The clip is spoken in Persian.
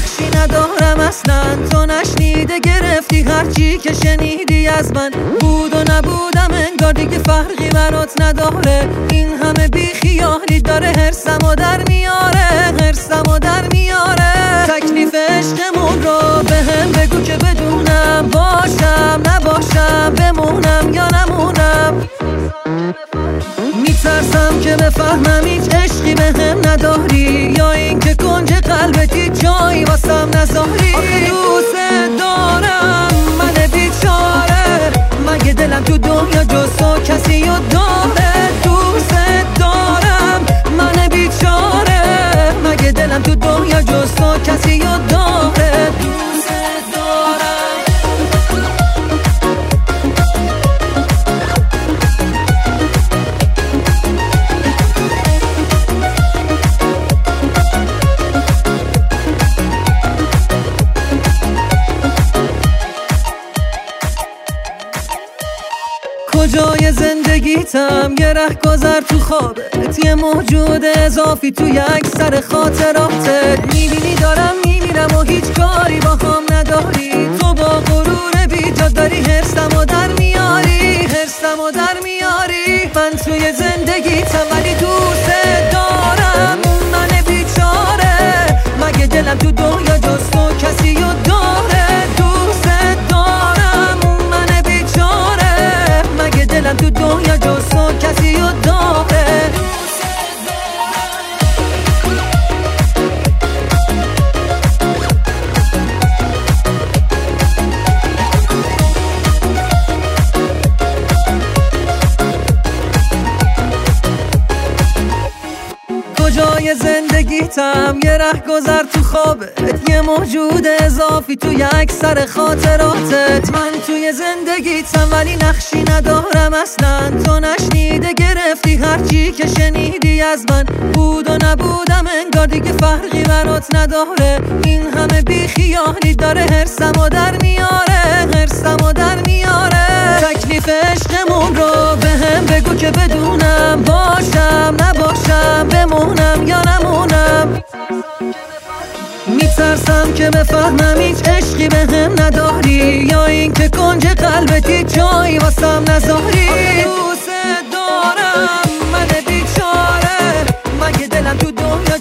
نقشی ندارم اصلا، تو نشنیده گرفتی هرچی که شنیدی از من. بود و نبودم انگار دیگه فرقی برات نداره، این همه بی خیالی داره حرسمو در میاره، حرسمو در میاره. تکلیف عشقمون رو بهم بگو که بدونم، باشم نباشم، بمونم یا نمونم. میترسم که بفهمم هیچ عشقی بهم نداری، یا این که کنج قلبتی جایی واسم نذاری. آخه دوست دارم من بیچاره، مگه دلم تو دنیا جز تو کسی رو داره؟ دوست دارم من بیچاره، مگه دلم تو دنیا جز تو کسی رو داره؟ دوست دارم. کجای زندگیتم یه رهگذر تو خوابت، یه موجود اضافی تو یک سر خاطراتت. میبینی دارم میمیرم و هیچ کاری با هم نداری، تو با غرور بیجا داری حرسمو در میاری، حرسمو در میاری. من توی زندگیتم ولی دوست دارم من بیچاره، مگه دلم تو دنیا جز تو کسی رو داره؟ دوست دارم من بیچاره، مگه دلم تو دنیا جز تو کسی رو داره؟ کجای زندگیتم یه رهگذر تو خوابت، یه موجود اضافی تو یک سر خاطراتت. من توی زندگیتم ولی نقشی ندارم اصلا، تو نشنیده گرفتی هرچی که شنیدی از من. بود و نبودم انگار دیگه فرقی برات نداره، این همه بی خیالی داره حرسمو در میاره، حرسمو در میاره. تکلیف عشقمون رو بهم بگو که بدونم، باشم نباشم، بمونم یا نمونم. میترسم که بفهمم هیچ عشقی بهم نداری، یا این که کنج قلبتی جایی واسم نذاری. دوست دارم من بیچاره، مگه دلم تو دنیا